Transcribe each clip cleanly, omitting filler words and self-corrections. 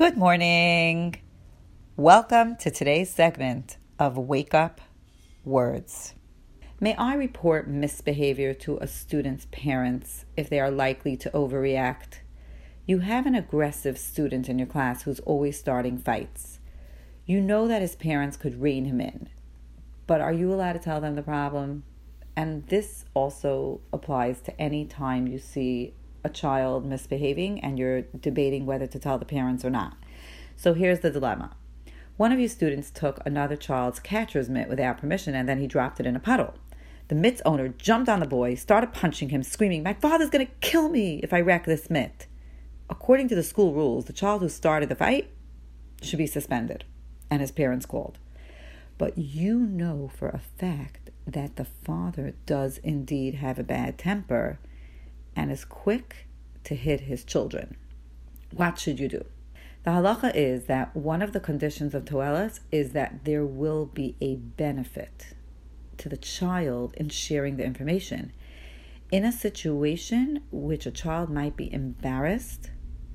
Good morning. Welcome to today's segment of Wake Up Words. May I report misbehavior to a student's parents if they are likely to overreact? You have an aggressive student in your class who's always starting fights. You know that his parents could rein him in, but are you allowed to tell them the problem? And this also applies to any time you see a child misbehaving and you're debating whether to tell the parents or not. So here's the dilemma. One of you students took another child's catcher's mitt without permission and then he dropped it in a puddle. The mitt's owner jumped on the boy, started punching him, screaming, "My father's going to kill me if I wreck this mitt." According to the school rules, the child who started the fight should be suspended and his parents called. But you know for a fact that the father does indeed have a bad temper and is quick to hit his children. What should you do? The halacha is that one of the conditions of toelas is that there will be a benefit to the child in sharing the information. In a situation which a child might be embarrassed,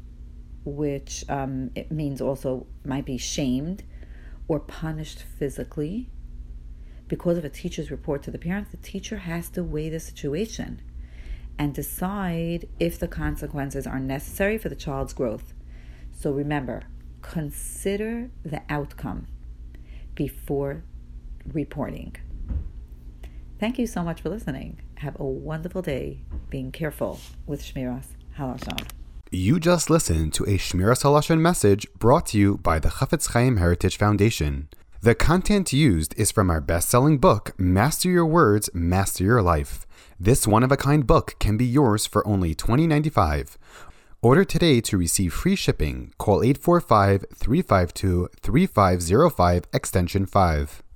which it means also might be shamed or punished physically because of a teacher's report to the parents, the teacher has to weigh the situation and decide if the consequences are necessary for the child's growth. So remember, consider the outcome before reporting. Thank you so much for listening. Have a wonderful day. Being careful with Shmiras Halashon. You just listened to a Shmiras Halashon message brought to you by the Chafetz Chaim Heritage Foundation. The content used is from our best-selling book, Master Your Words, Master Your Life. This one-of-a-kind book can be yours for only $20.95. Order today to receive free shipping. Call 845-352-3505, extension 5.